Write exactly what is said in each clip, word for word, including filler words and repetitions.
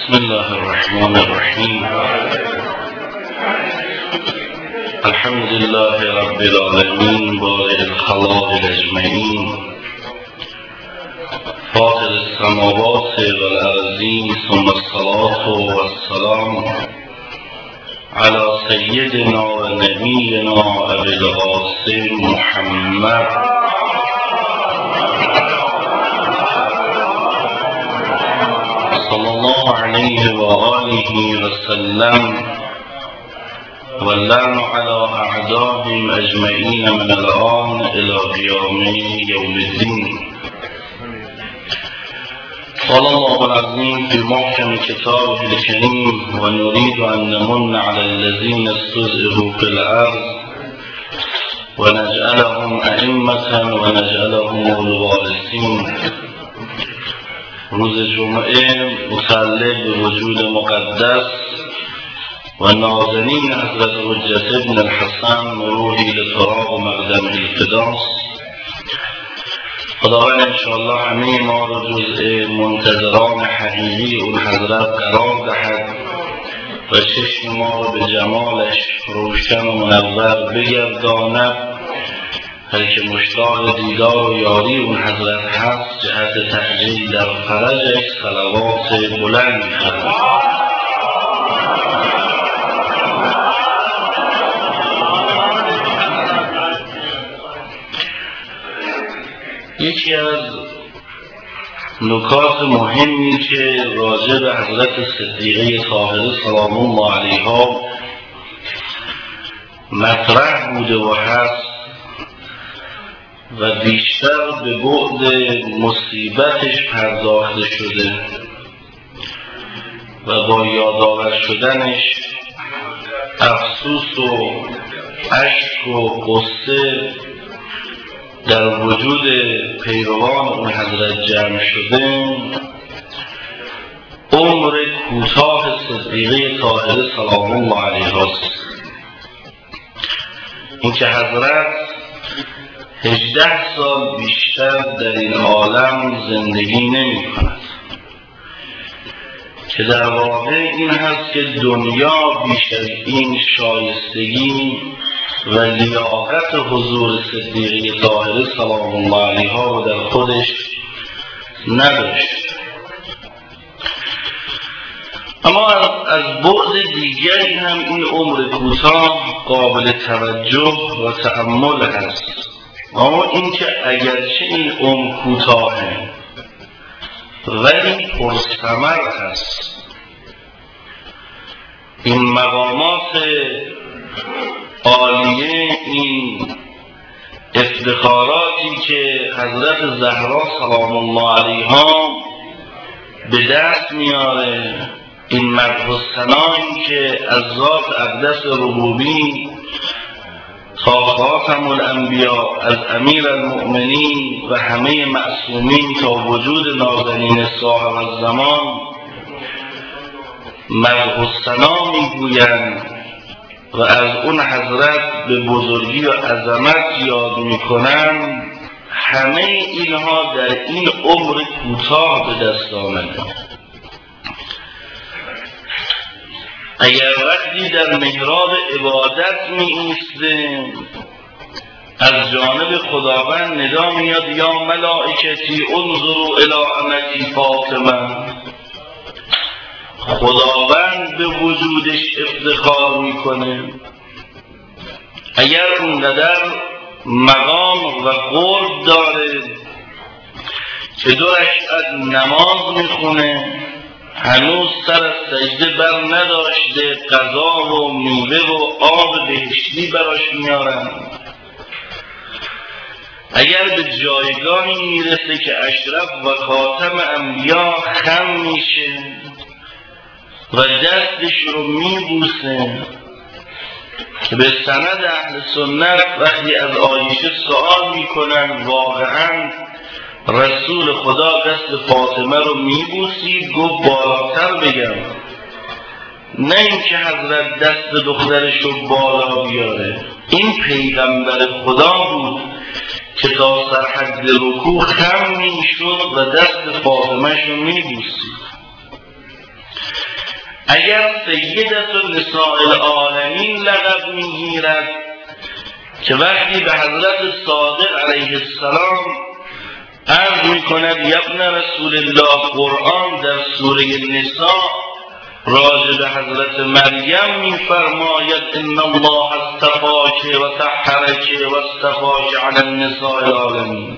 بسم الله الرحمن الرحيم. الحمد لله رب العالمين بارئ الخلائق اجمعين فاطر السماوات والارضين، ثم الصلاة والسلام على سيدنا ونبينا ابي القاسم محمد صلى الله عليه وآله وسلم، واللعن على أعدائهم أجمعين من الآن إلى قيام يوم الدين. قال الله العظيم في محكم كتابه الكريم: ونريد أن نمن على الذين استضعفوا في الأرض ونجعلهم أئمة ونجعلهم الوارثين. روز جمعه متعلق به وجود مقدس و نازنین حضرت حجت ابن الحسن روحی لتراب مقدم الفداست. خداوند انشاءالله همه ما رو جزء منتظران حقیقی اون حضرت قرار دهد و چشم ما رو به جمالش روشن و منور بگرداند. هر که مشتاق دیدار و یاری اون حضرت هست جهت تحجیل در فرجش صلوات بلند می‌خواند. یکی از نکات مهمی که راجع به حضرت صدیقه طاهره سلام الله علیها مطرح بوده و هست و بیشتر به بعد مصیبتش پرداخته شده و با یادآور شدنش افسوس و اشک و غصه در وجود پیروان اون حضرت جمع شده، عمر کوتاه صدیقه طاهره سلام الله علیها است. این که حضرت هجده سال بیشتر در این عالم زندگی نمی کند، که در واقع این هست که دنیا بیش از این شایستگی و لیاقت حضور صدیقه طاهره سلام الله علیها رو در خودش نداشت. اما از بعد دیگری هم این عمر کوتاه قابل توجه و تأمل است. اما این که اگرچه این عمر کوتاهه ولی پرثمر هست. این مقامات عالیه، این افتخاراتی که حضرت زهرا سلام الله علیها به دست میاره، این مدح و ثنایی که از ذات اقدس ربوبی تا خاتم الانبیا، از امیر المؤمنین و همه معصومین تا وجود نازنین صاحب الزمان مدح و ثنا میگویند و از اون حضرت به بزرگی و عظمت یاد میکنن، همه اینها در این عمر کوتاه به دست آمده. اگر وقتی در محراب عبادت می ایسته از جانب خداوند ندا میاد: یا ملائکتی انظروا الی امتی فاطمه. خداوند به وجودش افتخار میکنه. اگر اونقدر مقام و قرب داره که دو رکعت نماز میخونه، هنوز سر از سجده بر نداشته، غذا و میوه و آب بهشتی براش میارن. اگر به جایگاهی میرسه که اشرف و خاتم انبیا خم میشه و دستش رو میبوسه، که به سند اهل سنت وقتی از عایشه سوال میکنن واقعا رسول خدا دست فاطمه رو میبوسید؟ گفت بالاتر بگم، نه اینکه حضرت دست دخترش رو بالا بیاره. این پیغمبر خدا بود که تا سرحد رکوع خم میشد و دست فاطمه رو میبوسید. اگر سیدت نساء العالمین لقب میگیرد که وقتی به حضرت صادق علیه السلام عرض میکند یبن رسول الله قرآن در سوره نساء راجع به حضرت مریم میفرماید ان الله اصطفاک و طهرک و اصطفاک علی النساء العالمین.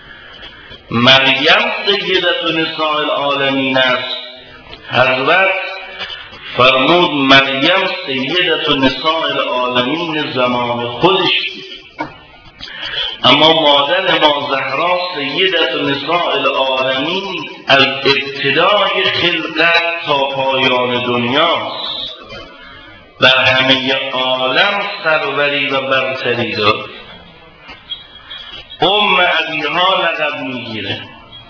مریم سیدت نساء العالمین است. حضرت فرمود مریم سیدت نساء العالمین زمان خودش بود، اما مادر ما زهرا سیدت نساء العالمین از ابتدای خلقت تا پایان دنیاست. بر همه عالم سروری و برتری داد. ام ابیها لقب میگیره.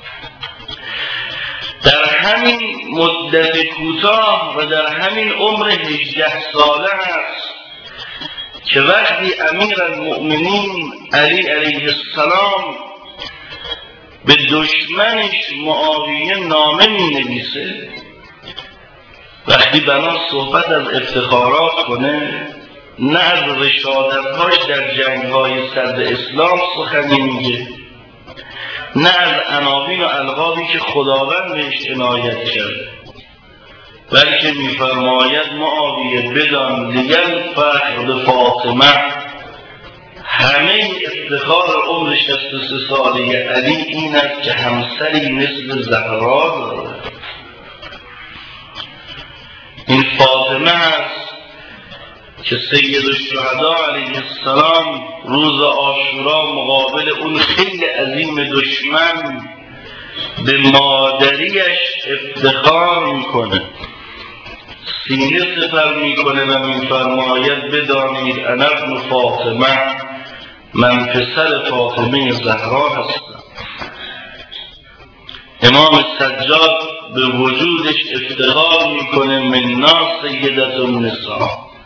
در همین مدت کوتاه و در همین عمر هجده ساله است که وقتی امیر المؤمنین علی علیه السلام به دشمنش معاویه نامه می نویسه، وقتی بنا صحبت از افتخارات کنه، نه از رشادت‌هاش در جنگ‌های صدر اسلام سخنی میگه، نه از عناوین و القابی که خداوند بهش عنایت کرده، بلکه میفرماید معاویه بدان دیگر فخر به فاطمه، همه افتخار عمر شصت و سه ساله علی این است که همسری مثل زهرا داره. این فاطمه است که سید الشهدا علیه السلام روز عاشورا مقابل اون خیل عظیم دشمن به مادریش افتخار میکنه، سینه سپر میکنه و میفرماید بدانید انا ابن فاطمه، من پسر فاطمه زهرا هستم. امام سجاد به وجودش افتخار میکنه مننا سیدت النساء.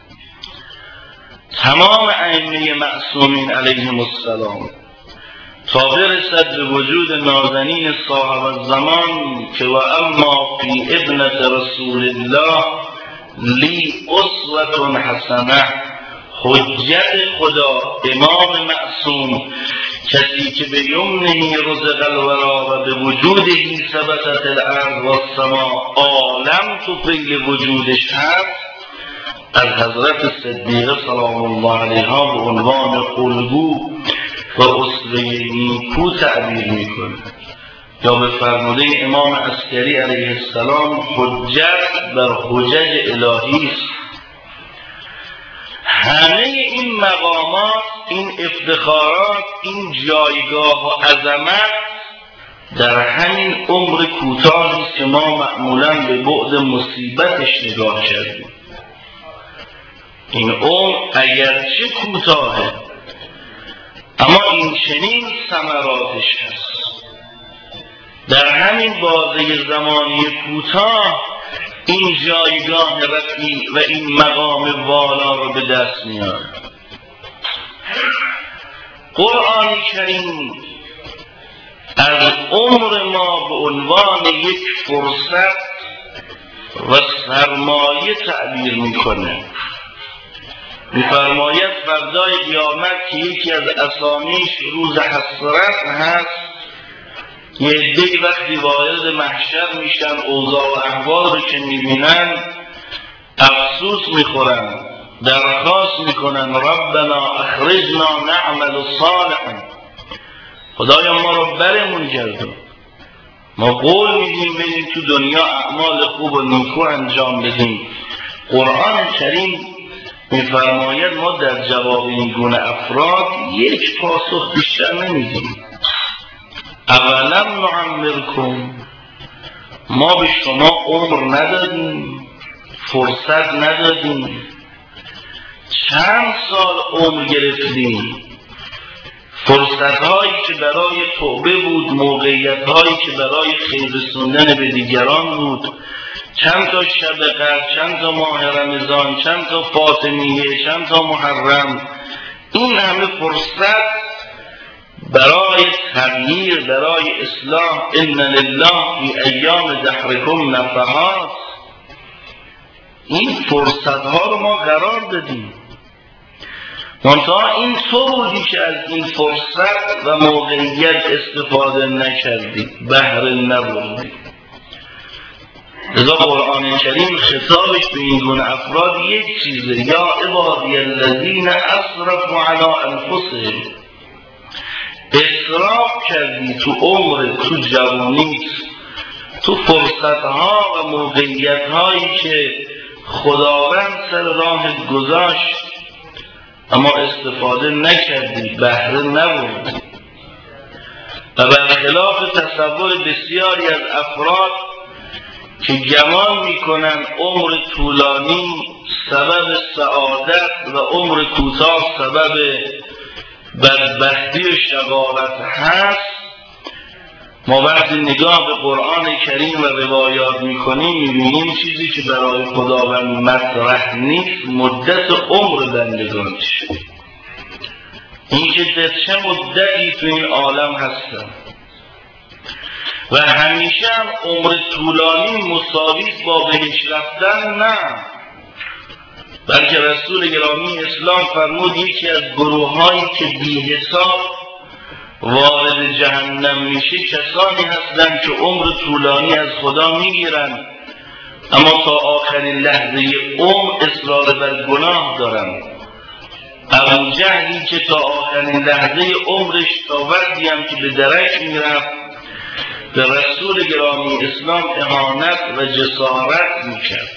تمام ائمه معصومین علیهم السلام تا برسد به وجود نازنین صاحب الزمان که و اما فی ابنت رسول الله لی اسوة حسنه، حجت خدا امام معصوم، کسی که به یمنه رزق الورا و به وجودهی ثبتت الارض و السما، عالم تو فیل وجودش هست، از حضرت صدیقه سلام الله علیها به عنوان الگو و اسوه نیکو تعبیر میکنه، یا به فرموده امام عسکری علیه السلام حجت بر حجج الهی است. همه این مقامات، این افتخارات، این جایگاه و عظمت در همین عمر کوتاهی است که ما معمولا به بعد مصیبتش نگاه کردیم. این عمر اگرچه کوتاهه اما این چنین ثمراتش هست. در همین بازه زمانی کوتاه این جایگاه رفیع و این مقام والا رو به دست میاره. قرآن کریم از عمر ما به عنوان یک فرصت و سرمایه تعبیر میکنه. میفرماید فردای قیامت که یکی از اسامیش روز حسرت هست، یه عده‌ای وقتی وارد محشر میشن اوضاع و احوال رو که میبینن افسوس میخورن، درخواست میکنن ربنا اخرجنا نعمل صالحا، خدایا ما رو برمون گردون. ما قول میدیم بریم تو دنیا اعمال خوب و نیکو انجام بدیم. قرآن کریم میفرماید ما در جواب این گونه افراد یک پاسخ بیشتر نمیدیم. اولم نعمرکم، ما به شما عمر ندادیم، فرصت ندادیم، چند سال عمر گرفتیم، فرصت هایی که برای توبه بود، موقعیت هایی که برای خیر رسوندن به دیگران بود، چند تا شب قدر، چند تا ماه رمضان، چند تا فاطمیه، چند تا محرم، این همه فرصت برای تغییر، برای اصلاح. ان لله فی ایام دهرکم نفحات، این فرصت ها رو ما قرار دادیم، منتها این تو بودی که از این فرصت و موقعیت استفاده نکردی، بهره نبردی. لذا قرآن کریم خطابش به این گونه افراد یک چیزه، یا عبادی الذین اسرفوا علی انفسهم، اسراف کردی تو عمر، تو جوانیت، تو فرصتها و موقعیتهایی که خداوند سر راهت گذاشت اما استفاده نکردی، بهره نبردی. و برخلاف تصور بسیاری از افراد که گمان میکنن عمر طولانی سبب سعادت و عمر کوتاه سبب بدبختی و شقاوت هست، ما وقتی نگاه به قرآن کریم و روایات میکنیم میبینیم چیزی که برای خداوند مطرح نیست مدت عمر بندگانش، این که در چه مدتی تو این عالم هستن. و همیشه هم عمر طولانی مساوی با بهش رفتن نه، بلکه رسول گرامی اسلام فرمود یکی از گروه هایی که بی حساب وارد جهنم میشه کسانی هستند که عمر طولانی از خدا میگیرن اما تا آخرین لحظه عمر اصرار بر گناه دارن. ابو جهلی که تا آخرین لحظه عمرش تا وقتی هم که به درک میرفت به رسول گرامی اسلام اهانت و جسارت میکرد.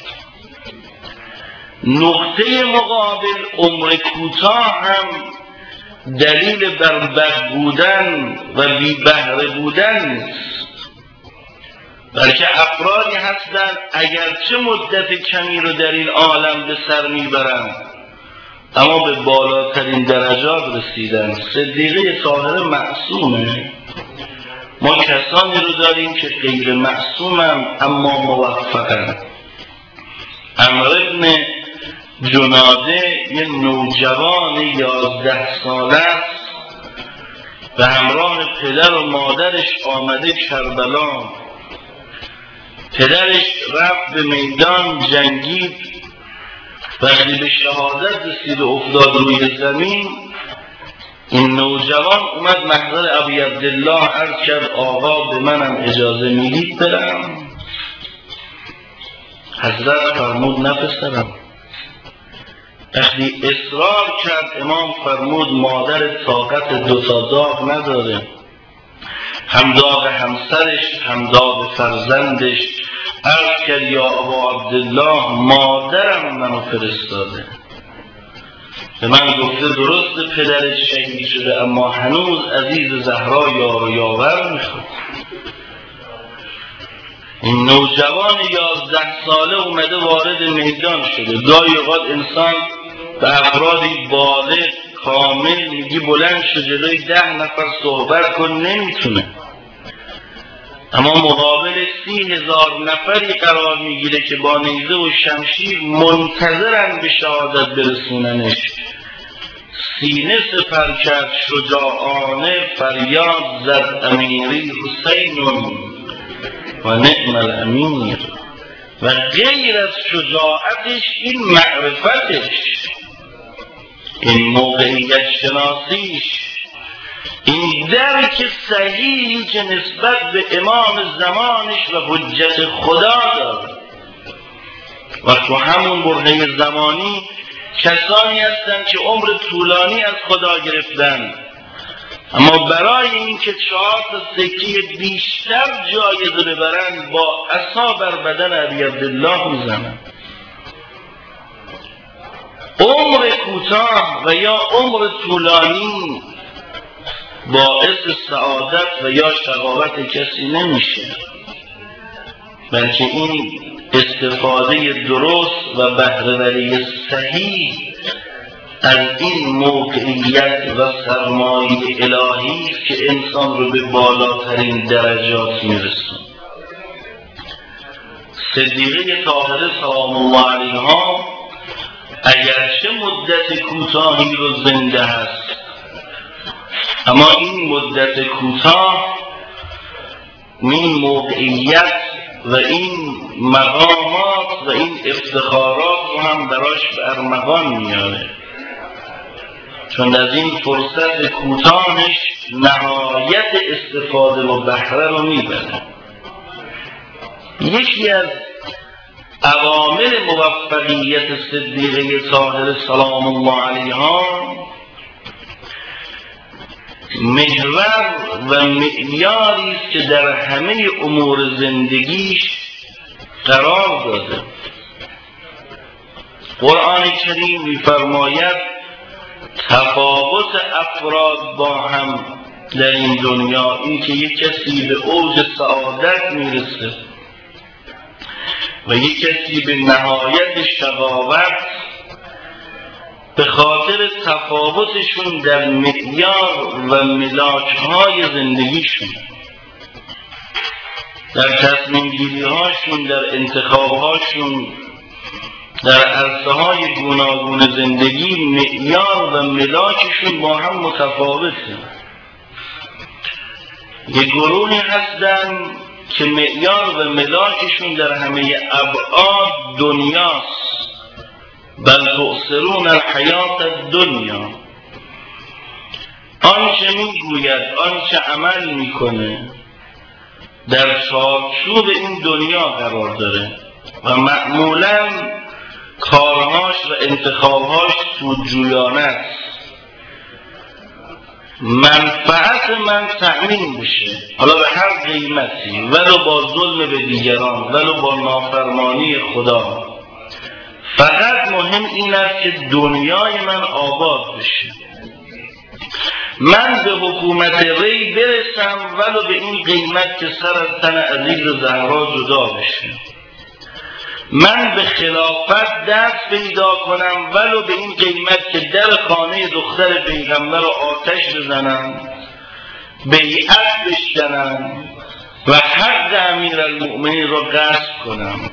نقطه مقابل عمر کوتاه هم دلیل بر بد بودن و بی بهره بودن نیست، بلکه افرادی هستند اگرچه مدت کمی رو در این عالم به سر میبرند اما به بالاترین درجات رسیدن. صدیقه طاهره معصومه، ما کسانی رو داریم که غیر معصومن اما موفقن. عمرو ابن جناده یه نوجوان یازده ساله است و همراه پدر و مادرش آمده کربلا. پدرش رفت به میدان جنگید، وقتی به شهادت رسید و افتاد روی زمین این نوجوان اومد محضر ابی عبدالله عرض کرد آقا به منم اجازه میدید برم؟ حضرت فرمود نه پسرم. وقتی اصرار کرد امام فرمود مادر طاقت دوتا داغ نداره، هم داغ همسرش هم داغ فرزندش. عرض کرد یا ابا عبدالله مادرم منو فرستاده، به من گفته درست پدرت شهید شده اما هنوز عزیز زهرا یار و یاور میخواد. این نوجوان یازده ساله اومده وارد میدان شده. گاهی اوقات انسان به افرادی بالغ کامل میگی بلند شو جلوی ده نفر صحبت کن، نمیتونه، اما مقابل سی هزار نفری قرار میگیره که با نیزه و شمشیر منتظرن به شهادت برسوننش. سینه سپر کرد شجاعانه فریاد زد امیری حسین و نعم الامیر. و غیر از شجاعتش این معرفتش، این موقعیت شناسیش، این درک صحیحی که نسبت به امام زمانش و حجت خدا داره. و تو همون برهه زمانی کسانی هستند که عمر طولانی از خدا گرفتن اما برای اینکه چهار تا سکه بیشتر جایزه ببرن با عصا بر بدن ابی عبدالله میزنن. عمر کوتاه و یا عمر طولانی باعث سعادت و یا شقاوت کسی نمیشه، بلکه این استفاده درست و بهره‌وری صحیح از این موقعیت و سرمایه الهی که انسان رو به بالاترین درجات میرسونه. صدیقه طاهره سلام الله علیها اگرچه مدت کوتاهی رو زنده هست اما این مدت کوتاه این موقعیت و این مقامات و و این افتخارات رو هم براش به ارمغان میاره، چون از این فرصت کوتاهش نهایت استفاده و بهره رو میبره. یکی از عوامل موفقیت صدیقه طاهره سلام الله علیها محور و معیاری است که در همه امور زندگیش قرار داده. قرآن کریم می‌فرماید تفاوت افراد با هم در این دنیا، این که یک کسی به اوج سعادت میرسه و یک کسی به نهایت شقاوت، به خاطر تفاوتشون در معیار و ملاک‌های زندگیشون، در تصمیم گیری هاشون، در انتخاب هاشون، در عرصه های گوناگون زندگی معیار و ملاکشون با هم متفاوته. یک گروهی هستن که معیار و ملاکشون در همه ابعاد دنیاست، بل تؤثرون الحیات الدنیا. آنچه میگوید، آنچه عمل میکنه در چارچوب این دنیا قرار داره و معمولاً کارهاش و انتخابهاش سودجویانه است. منفعت من تأمین بشه، حالا به هر قیمتی، ولو با ظلم به دیگران، ولو با نافرمانی خدا. فقط مهم این است که دنیای من آباد بشه، من به حکومت ری برسم ولو به این قیمت که سر از تن عزیز زهرا جدا بشه، من به خلافت دست پیدا کنم ولو به این قیمت که در خانه دختر پیغمبر رو آتش بزنم، بیعت بشکنم و حق امیرالمؤمنین رو غصب کنم.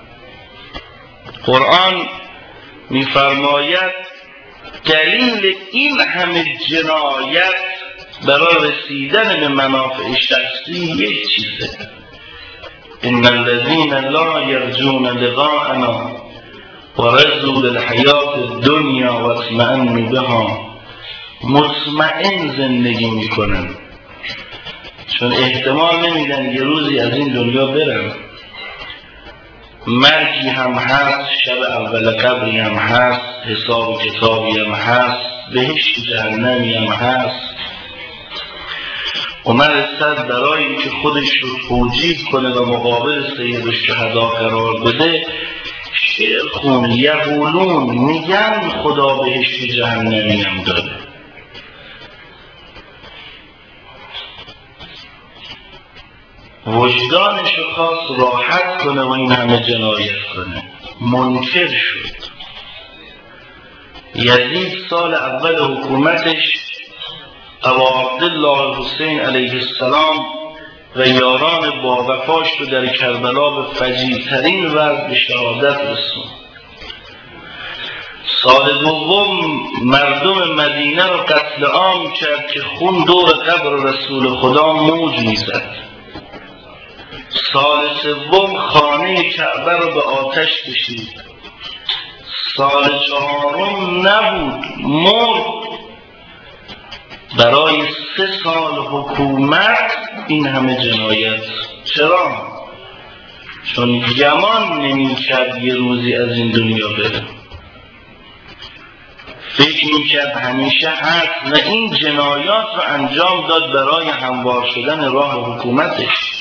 قرآن می‌فرماید دلیل این همه جنایت برای رسیدن به منافع شخصی یک چیزه: ان الذين لا يرجون لقاءنا ورضوا بالحیات الدنیا واطمأنوا بها. مطمئن زندگی میکنن چون احتمال نمیدن یه روزی از این دنیا برن. مرگی هم هست، شب اول قبری هم هست، حساب کتابی هم هست، بهشت جهنمی هم هست. عمر صد برای اینکه خودش رو توجیه کنه و مقابل سید الشهدا قرار بده شعر خون: یقولون، میگن خدا بهشت جهنمی هم داره. وجدانش رو خواست راحت کنه و این همه جنایت کنه، منکر شد. یزید سال اول حکومتش ابا عبدالله حسین علیه السلام و یاران با وفاش رو در کربلا به فجیع‌ترین وضع به شهادت رسوند. سال دوم مردم مدینه رو قتل عام کرد که خون دور قبر رسول خدا موج میزد. سال سوم خانه کعبه رو به آتش کشید. سال چهارم نبود، مرد. برای سه سال حکومت این همه جنایت. چرا؟ چون گمان نمی کرد یه روزی از این دنیا بره، فکر می کرد همیشه هست و این جنایات رو انجام داد برای هموار شدن راه حکومتش.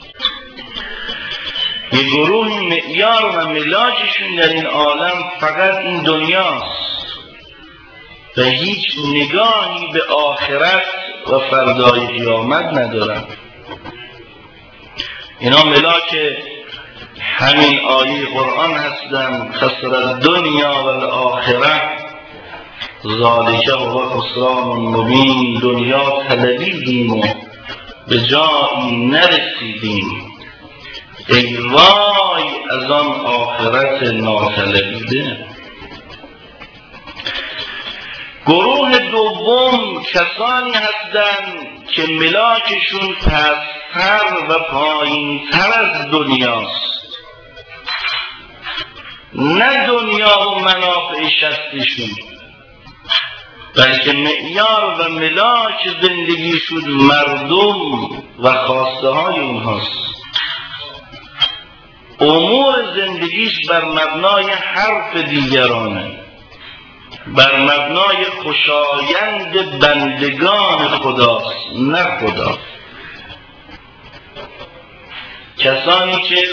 یه گروه معیار و ملاجشون در این عالم فقط این دنیاست و هیچ نگاهی به آخرت و فردای قیامت ندارن. اینا ملاک همین آیه قرآن هستن: خسر الدنیا و الاخره ذالک هو خسران مبین. دنیا طلبیدیم و به جایی نرسیدیم، ای وای از آن آخرت ناطلبیده. گروه دوم کسانی هستند که ملاکشون پستر و پایینتر از دنیاست. نه دنیا و منافع شخصیشون، بلکه معیار و ملاک زندگیشون مردم و خواسته های اونهاست. امور زندگیش بر مبنای حرف دیگرانه، بر مبنای خوشایند بندگان خداست نه خدا. کسانی که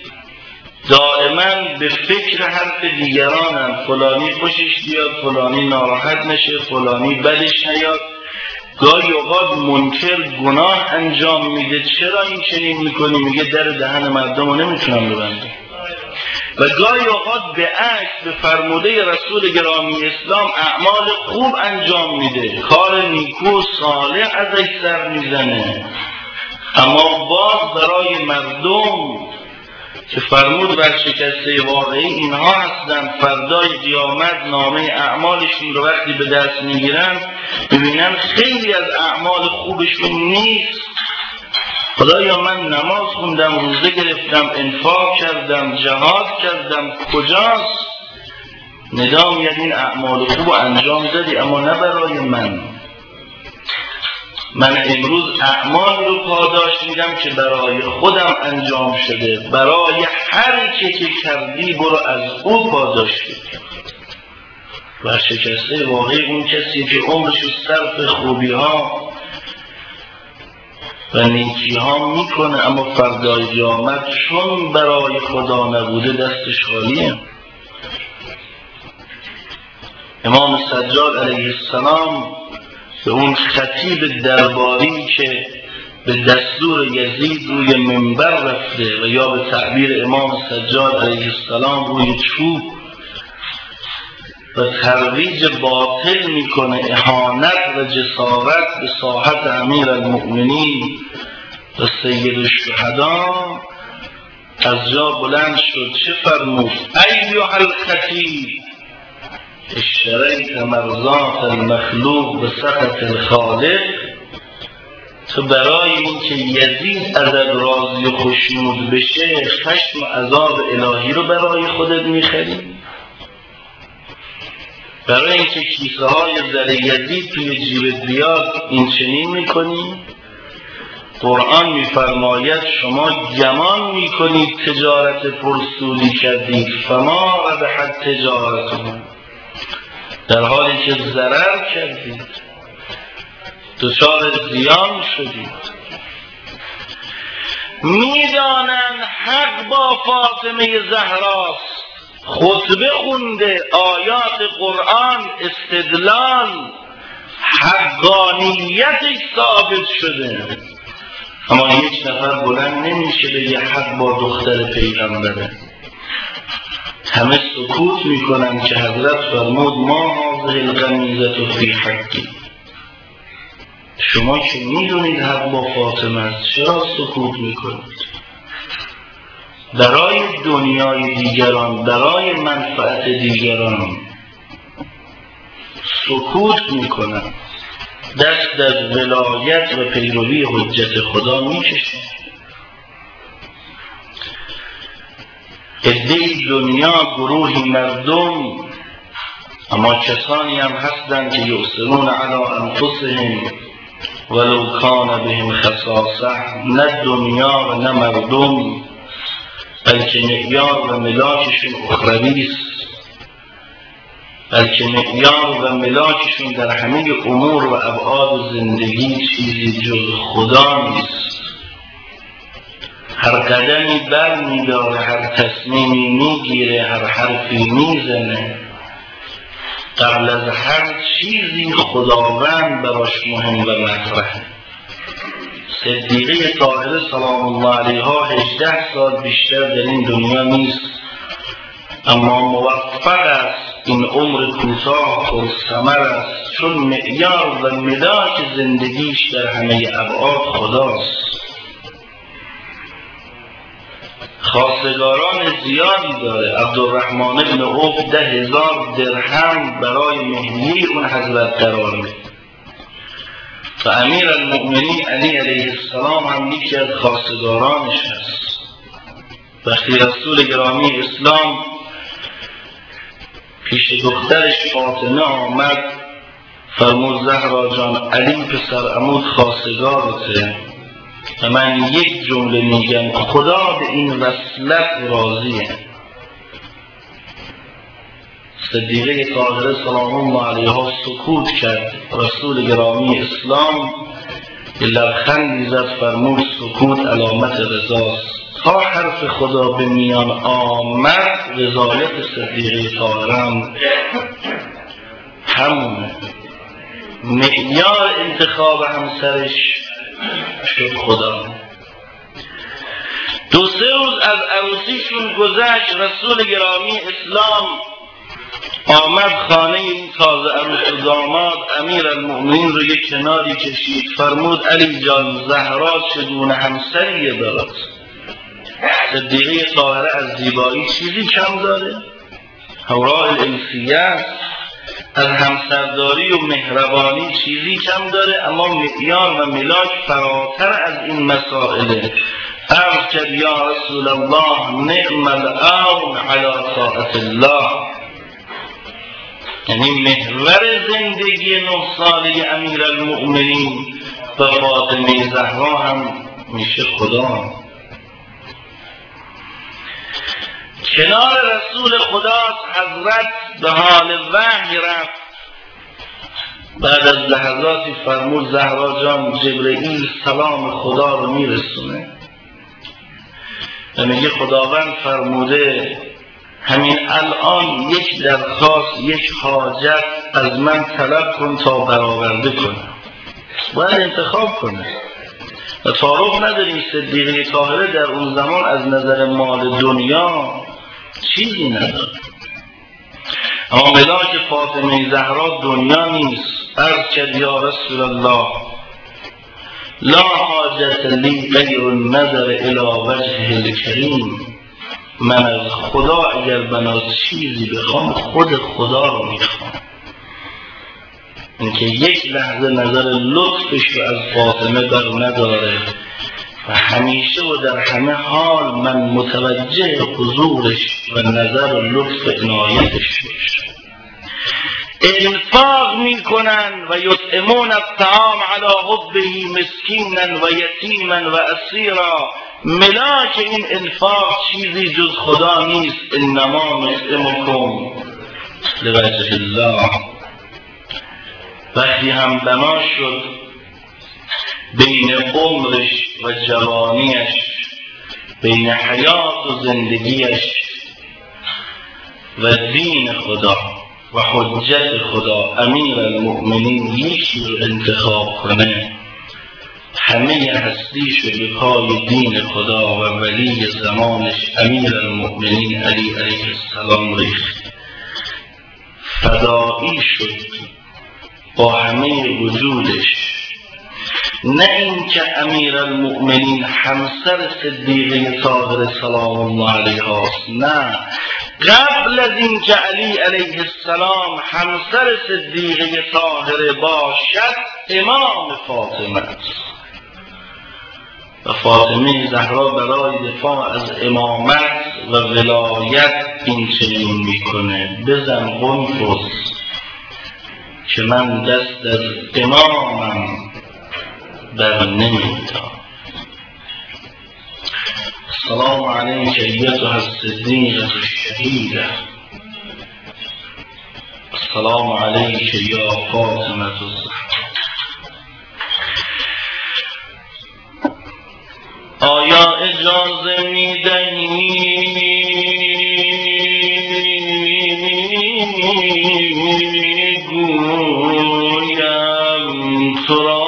دائما به فکر حرف دیگرانن، فلانی خوشش بیاد، فلانی ناراحت نشه، فلانی بدش نیاد، گاهی اوقات منکر گناه انجام میده، چرا این چنین میکنی؟ میگه در دهن مردم رو نمیتونم ببندم. و گاهی اوقات به عکس به فرموده رسول گرامی اسلام اعمال خوب انجام میده، کار نیکو صالح ازش سر میزنه، اما باز برای مردم که فرمود ورشکسته واقعی اینها هستن، فردای قیامت نامه اعمالشون رو وقتی به دست میگیرن ببینن خیلی از اعمال خوبشون نیست. خدایا من نماز خوندم، روزه گرفتم، انفاق کردم، جهاد کردم، کجاست؟ ندا میاد این اعمال خوب انجام دادی اما نه برای من. من امروز اعمال رو پاداش میدم که برای خودم انجام شده، برای هر که که کردی برو از او پاداش بده. ورشکسته واقعی اون کسی که عمرش صرف خوبی ها و نیکی ها میکنه اما فردای قیامت چون برای خدا نبوده دستش خالیه. امام سجاد علیه السلام به اون خطیب درباری که به دستور یزید روی منبر رفته و یا به تعبیر امام سجاد علیه السلام روی چوب و ترویج باطل میکنه، اهانت و جسارت به ساحت امیر المؤمنین و سید الشهدا، از جا بلند شد چه فرمود؟ ایها الخطیب اشتریت مرضات المخلوق به سخط الخالق. تو برای این که یزید ازت راضی و خوشنود بشه خشم و عذاب الهی رو برای خودت میخری؟ برای اینکه کیسه های زر یزید توی جیبت بیاد این چنین میکنی؟ قرآن میفرماید شما گمان میکنید تجارت پرسودی کردید، فما ربحت تجارتهم، در حالی که ضرر کردید، دچار زیان شدید. میدانن حق با فاطمه زهراست، خطبه خونده، آیات قرآن استدلال حقانیتش ثابت شده، اما یک نفر بلند نمیشه بگه حق با دختر پیغمبره. همه سکوت میکنن که حضرت فرمود ما هذه الغمیزة فی حقی. شما که میدونید حق با فاطمه است چرا سکوت میکنید؟ برای دنیای دیگران، برای منفعت دیگران سکوت میکنن، دست از ولایت و پیروی حجت خدا میکشن. عده‌ای دنیا، گروهی مردم، اما کسانی هم هستند که یؤثرون علی انفسهم ولو کان بهم خصاصه. نه دنیا و نه مردم، بلکه معیار و ملاکشون اخروی است، بلکه معیار و ملاکشون در همه امور و ابعاد زندگی چیزی جز خدا نیست. هر قدمی بر میداره، هر تصمیمی میگیره، هر حرفی میزنه، قبل از هر چیزی خداوند براش مهم و مطرحه. صدیقه طاهره سلام الله علیها هجده سال بیشتر در این دنیا نیست، اما موفق است. این عمر کوتاه پرثمر است، چون معیار و ملاک زندگیش در همه ابعاد خداست. خواستگاران زیادی داره. عبدالرحمن بن عوف ده هزار درهم برای مهریه اون حضرت قرار میده و امیر المؤمنین علی علیه السلام هم یکی از خواستگارانش هست. وقتی رسول گرامی اسلام پیش دخترش فاطمه آمد، فرمود زهرا جان علی پسر عمود خواستگارته و من یک جمله میگم خدا به این وصلت راضیه. صدیقه طاهره سلام الله علیها سکوت کرد. رسول گرامی اسلام یه لبخندی زد، فرمود سکوت علامت رضاست. تا حرف خدا به میان آمد رضایت صدیقه طاهره هم همونه. معیار انتخاب همسرش شد خدا. دو سه روز از عروسیشون گذشت. رسول گرامی اسلام آمد خانه این تازه عروس و داماد، امیر المؤمنین رو یک کناری کشید، فرمود علی جان زهرا چگونه همسری دارد؟ صدیقه طاهره از زیبایی چیزی کم داره؟ هوراء الانسیه از همسرداری و مهربانی چیزی کم داره، اما معیار و ملاک فراتر از این مسائله. عرض کرد یا رسول الله نعم العون علی طاعت الله. یعنی محور زندگی نه ساله امیر المؤمنین و فاطمه زهرا هم میشه خدا. کنار رسول خدا حضرت به حال وحی رفت. بعد از لحظاتی فرمود زهرا جان جبرئیل سلام خدا رو میرسونه و میگه خداوند فرموده همین الان یک درخواست یک حاجت از من طلب کن تا برآورده کنم. باید انتخاب کنه و تعارف نداریم. صدیقه طاهره در اون زمان از نظر مال دنیا چیزی نداره، اما ملاک فاطمه زهرا دنیا نیست. عرض کرد یا رسول الله لا حاجت لی غیر النظر الی وجهه الکریم. من از خدا اگر بنا چیزی بخوام خود خدا رو میخوام. اینکه یک لحظه نظر لطفش رو از فاطمه بر نداره و همیشه و در همه حال من متوجه حضورش و نظر و لطف عنایتش باشه. انفاق میکنن و یطعمون الطعام علی حبه مسکینا و یتیما و اسیرا. ملاک این انفاق چیزی جز خدا نیست. انما نطعمکم لوجه الله. وقتی هم بنا شد بین عمرش و جوانیش، بین حیات و زندگیش و دین خدا و حجت خدا، امیر المؤمنین یکی رو انتخاب کنه، همه هستیش به پای دین خدا و ولی زمانش امیر المؤمنین علی علیه السلام ریخت. فدایی شد با همه وجودش. نه این که امیر المؤمنین همسر صدیقه طاهره سلام الله علیها است، نه، قبل از این که علی علیه السلام همسر صدیقه طاهره باشد امام فاطمه است و فاطمه زهرا برای دفاع از امامت و ولایت این چنین میکنه. بزن قنفذ که من دست از امامم بر نمیدارم. السلام علیک ایتها الصدیقة الشهیدة. السلام علیک یا فاطمة الزهرا. آیا اجازه میدهی گویم تو را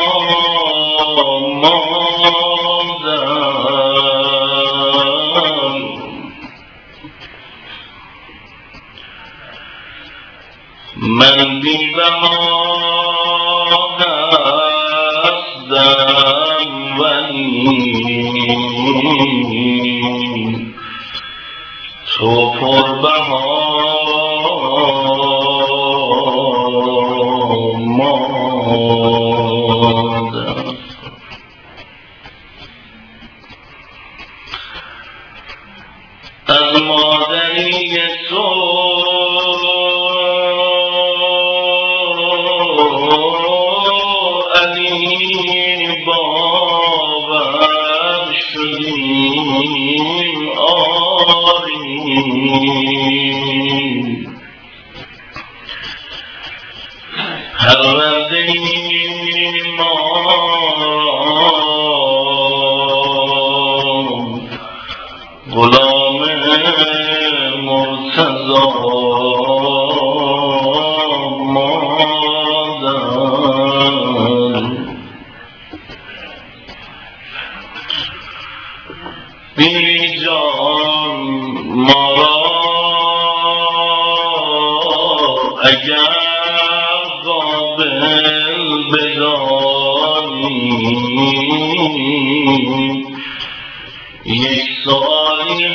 من بی بها هستم ولی تو پربها مادر. از مادری تو هر رنده ما غلام مرتضی مادر بی جان ما را اگر قابل بدانی یک سوالی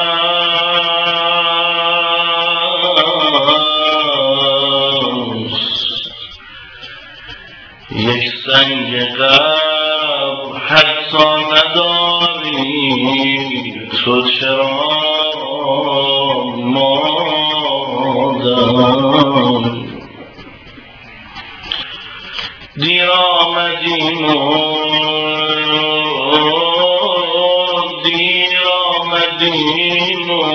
هست یک سنگ قبر حتی نداری تو چرا مادر دیر آمدیم و دیر آمدیم و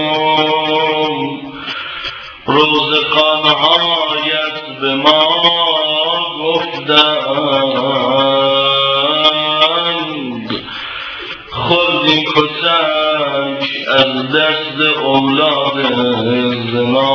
روزخانه‌هایت به ما گفتند خوردی کتک از دست اولاد زنا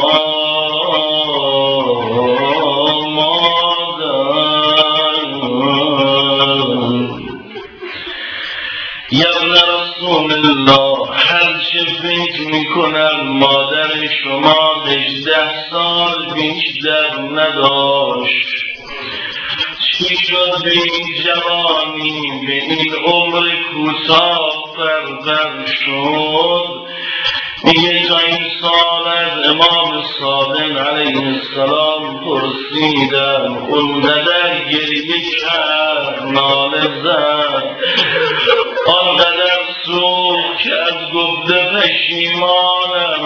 یا رسول الله هر چه فکر میکنم مادر شما هجده سال بیشتر نداشت چی شد به این جوانی به این عمر کوتاه پرور شد یه جا این سال از امام صادق علیه السلام پرسیدم اونقدر گریه کرد ناله زد آنقدر سوخت که از گفته پشیمانم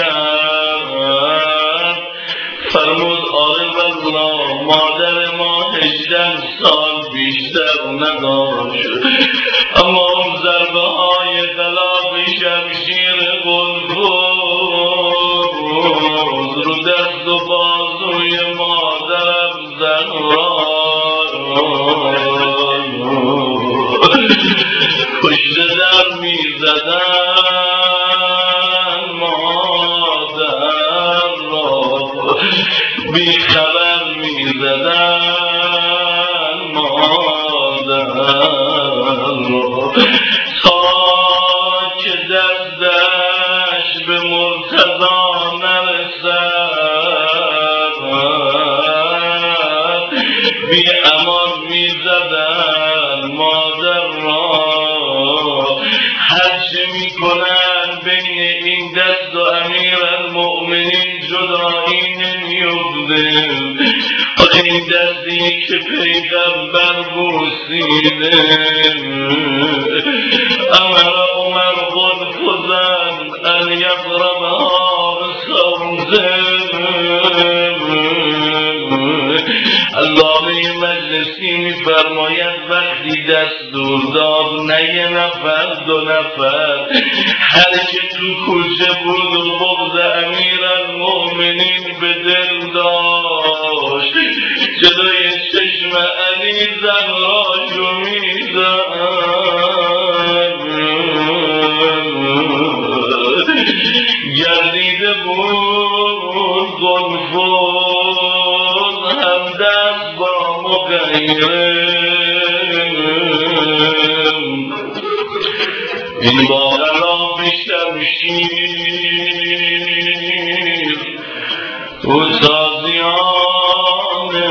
کرد فرمود آره والله مادر ما هجده سال بیشتر نداشت اما اون ضربه های غلاف شمشیر قلقل رو دست و بازوی مادرم زهرا پشت در می زدن مادر را بی خبر می زدن مادر را تا که دستش به مرتضی نرسد بی امان می زدن مادر را هرچه می کنن بین این دست و امیر المؤمنین جدایی نمیفته این دستی که پیغمبر بوسیده امر عمر قنفذن ان یضربها بصوته علامه مجلسی میفرماید وقتی دستور داد نه یه نفر دو نفر هر که تو کوچه بود و بغض امیر المؤمنین به دل داشت جلوی چشم علی زهراشو میزد گردیده بود قنفذ همدست با مغیره این بار را به شمشیر تو تازیانه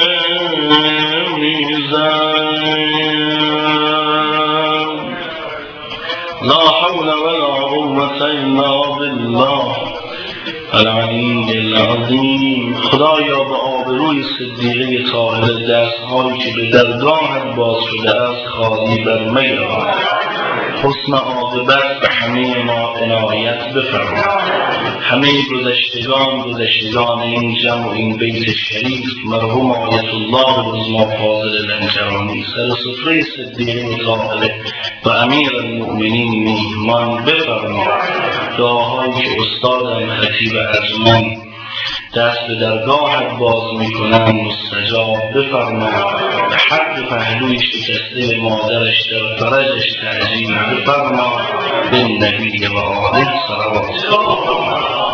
میزن لا حول ولا قوة الا بالله العلی العظیم. خدایا به آبروی صدیقه طاهره دستهایی که به درگاهت باز شده است خالی بر می‌آور. حسن عاقبت به همه ما عنایت بفرما. همه گذشتگان گذشتگان این جمع و این بیت شریف مرحوم آیت الله رضا فاضل لنجرانی سر سفره صدیقه طاهره و امیر المؤمنین میهمان بفرما. دعاهایی که استادم خطیب ارجمند دست به درگاهت باز میکنن مستجاب بفرما. به حق پهلوی شکسته مادرش در فرجش تعجیل بفرما. به نبی و آله صلوات.